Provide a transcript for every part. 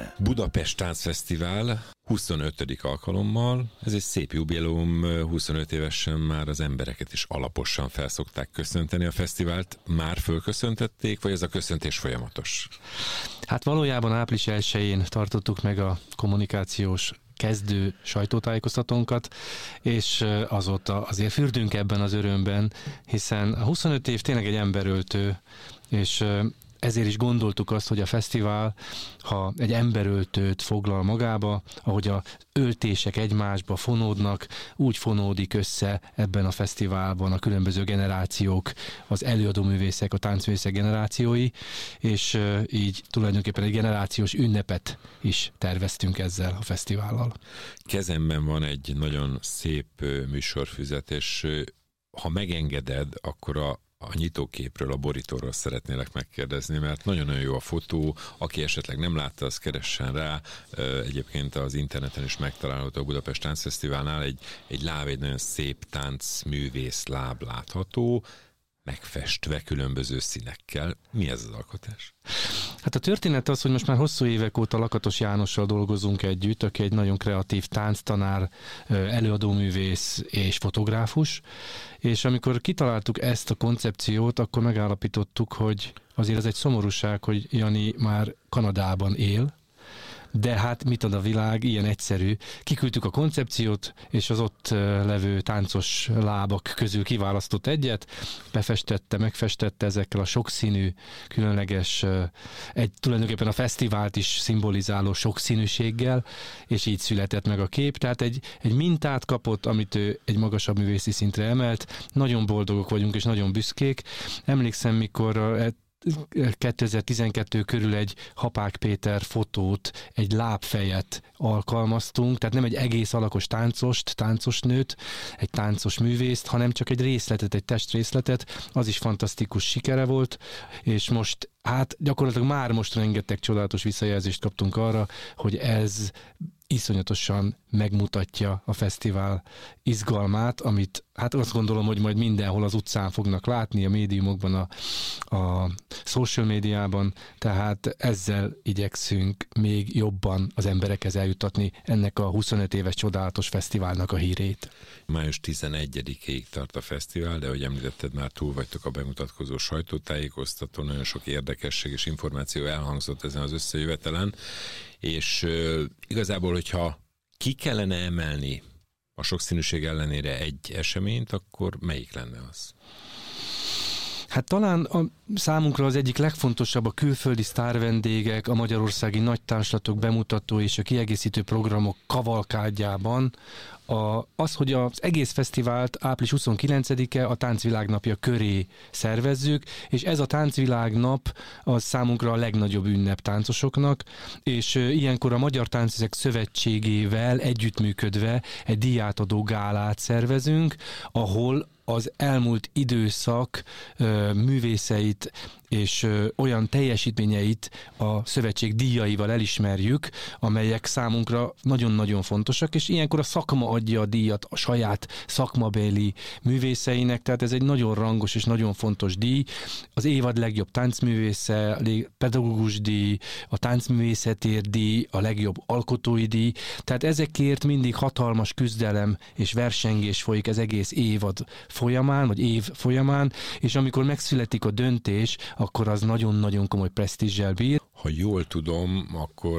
Budapest Táncfesztivál 25. alkalommal, ez egy szép jubileum, 25 évesen már az embereket is alaposan felszokták köszönteni a fesztivált. Már fölköszöntették, vagy ez a köszöntés folyamatos? Hát valójában április 1-én tartottuk meg a kommunikációs kezdő sajtótájékoztatónkat, és azóta azért fürdünk ebben az örömben, hiszen a 25 év tényleg egy emberöltő, és ezért is gondoltuk azt, hogy a fesztivál, ha egy emberöltőt foglal magába, ahogy a öltések egymásba fonódnak, úgy fonódik össze ebben a fesztiválban a különböző generációk, az előadóművészek, a táncművészek generációi, és így tulajdonképpen egy generációs ünnepet is terveztünk ezzel a fesztivállal. Kezemben van egy nagyon szép műsorfüzet, és ha megengeded, akkor a nyitóképről, a borítóról szeretnélek megkérdezni, mert nagyon-nagyon jó a fotó, aki esetleg nem látta, az keressen rá. Egyébként az interneten is megtalálható a Budapest Táncfesztiválnál egy láb, egy nagyon szép táncművész láb látható, megfestve különböző színekkel. Mi ez az alkotás? Hát a történet az, hogy most már hosszú évek óta Lakatos Jánossal dolgozunk együtt, aki egy nagyon kreatív tánctanár, előadóművész és fotográfus, és amikor kitaláltuk ezt a koncepciót, akkor megállapítottuk, hogy azért ez egy szomorúság, hogy Jani már Kanadában él, de hát mit ad a világ, ilyen egyszerű. Kiküldtük a koncepciót, és az ott levő táncos lábak közül kiválasztott egyet, befestette, megfestette ezekkel a sokszínű, különleges, tulajdonképpen a fesztivált is szimbolizáló sokszínűséggel, és így született meg a kép. Tehát egy mintát kapott, amit ő egy magasabb művészi szintre emelt. Nagyon boldogok vagyunk, és nagyon büszkék. Emlékszem, mikor 2012 körül egy Hapák Péter fotót, egy lábfejet alkalmaztunk, tehát nem egy egész alakos táncos nőt, egy táncos művészt, hanem csak egy részletet, egy testrészletet, az is fantasztikus sikere volt, és most gyakorlatilag már most rengeteg csodálatos visszajelzést kaptunk arra, hogy ez iszonyatosan megmutatja a fesztivál izgalmát, amit hát azt gondolom, hogy majd mindenhol az utcán fognak látni, a médiumokban, a social médiában, tehát ezzel igyekszünk még jobban az emberekhez eljutatni ennek a 25 éves csodálatos fesztiválnak a hírét. Május 11-ig tart a fesztivál, de ahogy említetted, már túl vagytok a bemutatkozó sajtótájékoztató, nagyon sok érdekesség és információ elhangzott ezen az összejövetelen, és igazából, hogyha ki kellene emelni a sokszínűség ellenére egy eseményt, akkor melyik lenne az? Hát talán számunkra az egyik legfontosabb a külföldi sztárvendégek, a magyarországi nagy társlatok bemutató és a kiegészítő programok kavalkádjában az, hogy az egész fesztivált április 29-e a Táncvilágnapja köré szervezzük, és ez a Táncvilágnap az számunkra a legnagyobb ünnep táncosoknak, és ilyenkor a Magyar Táncművészek Szövetségével együttműködve egy díjátadó gálát szervezünk, ahol az elmúlt időszak művészeit és olyan teljesítményeit a szövetség díjaival elismerjük, amelyek számunkra nagyon-nagyon fontosak, és ilyenkor a szakma adja a díjat a saját szakmabeli művészeinek, tehát ez egy nagyon rangos és nagyon fontos díj. Az évad legjobb táncművésze, pedagógus díj, a táncművészetért díj, a legjobb alkotói díj, tehát ezekért mindig hatalmas küzdelem és versengés folyik az egész évad folyamán, vagy év folyamán, és amikor megszületik a döntés, akkor az nagyon-nagyon komoly presztízsel bír. Ha jól tudom, akkor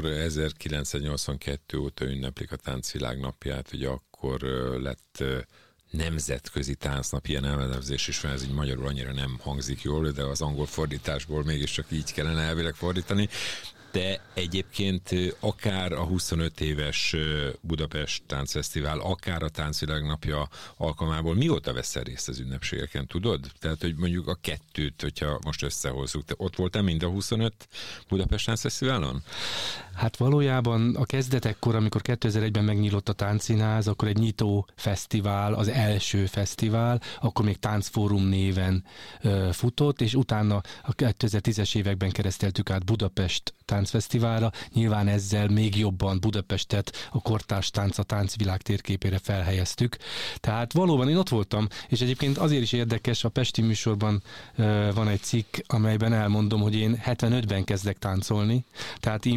1982 óta ünneplik a Táncvilágnapját, ugye akkor lett nemzetközi táncnap, ilyen elnevezés is van, ez így magyarul annyira nem hangzik jól, de az angol fordításból mégiscsak így kellene elvileg fordítani. De egyébként akár a 25 éves Budapest Táncfesztivál, akár a Táncvilágnapja alkalmából mióta veszel részt az ünnepségeken, tudod? Tehát, hogy mondjuk a kettőt, hogyha most összehozzuk. Te ott voltál mind a 25 Budapest Táncfesztiválon? Hát valójában a kezdetekkor, amikor 2001-ben megnyílott a Táncszínház, akkor egy nyitó fesztivál, az első fesztivál, akkor még Táncfórum néven futott, és utána a 2010-es években kereszteltük át Budapest Táncfesztiválra, nyilván ezzel még jobban Budapestet a kortárs tánc, a táncvilág térképére felhelyeztük. Tehát valóban én ott voltam, és egyébként azért is érdekes, a Pesti műsorban van egy cikk, amelyben elmondom, hogy én 75-ben kezdek táncolni, tehát én már közel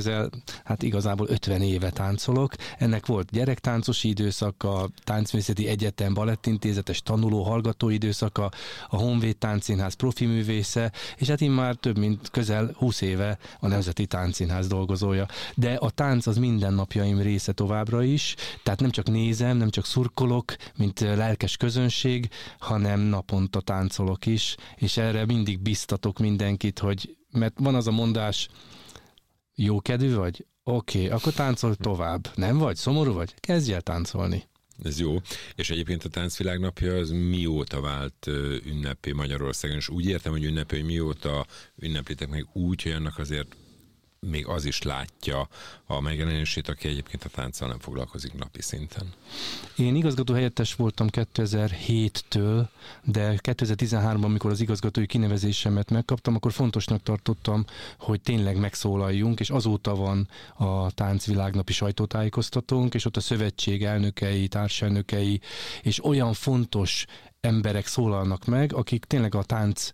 közel, hát igazából 50 éve táncolok. Ennek volt gyerektáncosi időszaka, Táncművészeti Egyetem balettintézetes tanuló hallgató időszaka, a Honvéd Táncszínház profi művésze, és hát én már több mint közel 20 éve a Nemzeti Táncszínház dolgozója. De a tánc az mindennapjaim része továbbra is, tehát nem csak nézem, nem csak szurkolok, mint lelkes közönség, hanem naponta táncolok is, és erre mindig biztatok mindenkit, hogy, mert van az a mondás, jókedvű vagy? Oké, akkor táncolj tovább. Nem vagy? Szomorú vagy? Kezdj el táncolni. Ez jó. És egyébként a Táncvilágnapja az mióta vált ünnepé Magyarországon? És úgy értem, hogy ünnepé, hogy mióta ünneplitek meg úgy, hogy annak azért még az is látja a megjelenését, aki egyébként a tánccal nem foglalkozik napi szinten. Én igazgatóhelyettes voltam 2007-től, de 2013-ban, amikor az igazgatói kinevezésemet megkaptam, akkor fontosnak tartottam, hogy tényleg megszólaljunk, és azóta van a Táncvilágnapi sajtótájékoztatónk, és ott a szövetség elnökei, társelnökei, és olyan fontos emberek szólalnak meg, akik tényleg a tánc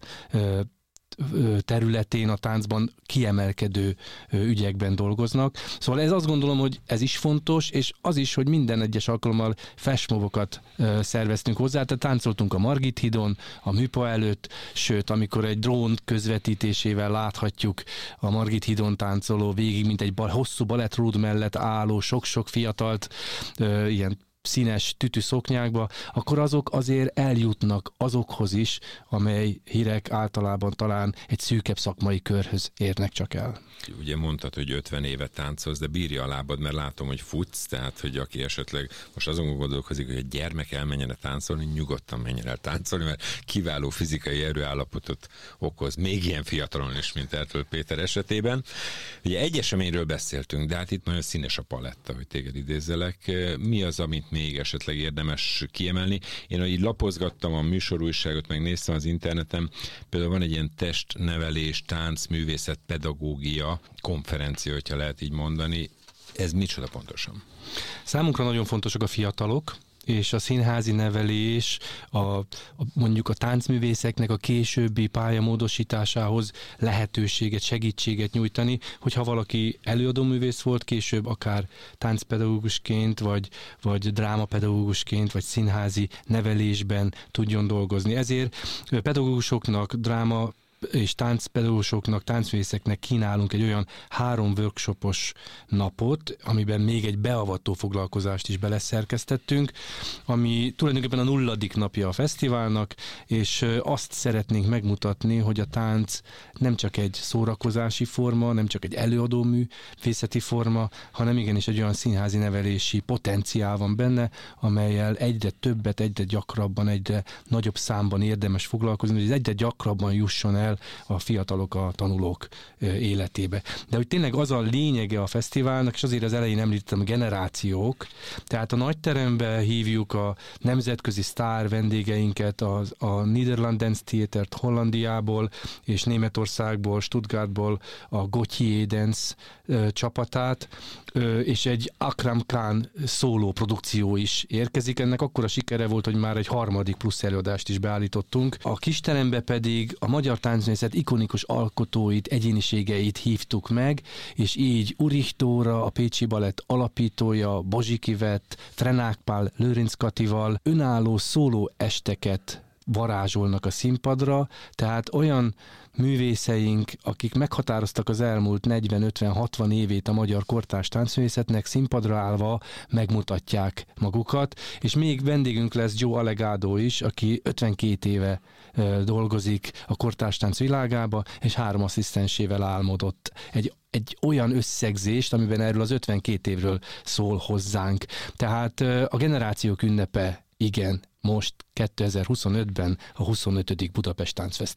területén, a táncban kiemelkedő ügyekben dolgoznak. Szóval ez azt gondolom, hogy ez is fontos, és az is, hogy minden egyes alkalommal flashmobokat szerveztünk hozzá, tehát táncoltunk a Margit hídon, a Műpa előtt, sőt, amikor egy drón közvetítésével láthatjuk a Margit hídon táncoló, végig, mint egy hosszú balettrúd mellett álló, sok-sok fiatalt, ilyen színes tütű szoknyákba, akkor azok azért eljutnak azokhoz is, amely hírek általában talán egy szűkebb szakmai körhöz érnek csak el. Ugye mondtad, hogy 50 évet táncolsz, de bírja a lábad, mert látom, hogy futsz, tehát, hogy aki esetleg most azon gondolkozik, hogy egy gyermek elmenjen el táncolni, nyugodtan menjen el táncolni, mert kiváló fizikai erőállapotot okoz, még ilyen fiatalon is, mint Ertl Péter esetében. Ugye egy eseményről beszéltünk, de hát itt nagyon színes a paletta, hogy téged idézzelek. Mi az, amit még esetleg érdemes kiemelni? Én, ahogy lapozgattam a műsorújságot, megnéztem az interneten, például van egy ilyen testnevelés, tánc, művészet, pedagógia konferencia, hogyha lehet így mondani. Ez micsoda pontosan? Számunkra nagyon fontosak a fiatalok, és a színházi nevelés, mondjuk a táncművészeknek a későbbi pályamódosításához lehetőséget, segítséget nyújtani, hogyha valaki előadóművész volt, később akár táncpedagógusként, vagy drámapedagógusként, vagy színházi nevelésben tudjon dolgozni. Ezért pedagógusoknak, dráma és táncpedagógusoknak, táncművészeknek kínálunk egy olyan 3 workshopos napot, amiben még egy beavató foglalkozást is beleszerkesztettünk, ami tulajdonképpen a 0. napja a fesztiválnak, és azt szeretnénk megmutatni, hogy a tánc nem csak egy szórakozási forma, nem csak egy előadóművészeti forma, hanem igenis egy olyan színházi nevelési potenciál van benne, amellyel egyre többet, egyre gyakrabban, egyre nagyobb számban érdemes foglalkozni, hogy ez egyre gyakrabban jusson el a fiatalok, a tanulók életébe. De hogy tényleg az a lényege a fesztiválnak, és azért az elején említettem, generációk, tehát a nagyterembe hívjuk a nemzetközi sztár vendégeinket, a Nederland Dance Theatert Hollandiából, és Németországból, Stuttgartból a Gauthier Dance csapatát, és egy Akram Khan szóló produkció is érkezik. Ennek akkora sikere volt, hogy már egy 3. plusz előadást is beállítottunk. A kisterembe pedig a magyar táncművészet ikonikus alkotóit, egyéniségeit hívtuk meg, és így Ulrich Dóra, a Pécsi Balett alapítója, Bozsik Ivett, Frenák Pál, Lőrinc Katival önálló szóló esteket varázsolnak a színpadra, tehát olyan művészeink, akik meghatároztak az elmúlt 40-50-60 évét a magyar kortárs táncművészetnek, színpadra állva megmutatják magukat, és még vendégünk lesz Joe Allegado is, aki 52 éve dolgozik a kortárs tánc világába, és 3 asszisztensével álmodott egy olyan összegzést, amiben erről az 52 évről szól hozzánk. Tehát a generációk ünnepe, igen, most 2025-ben a 25. Budapest Táncfesztivál.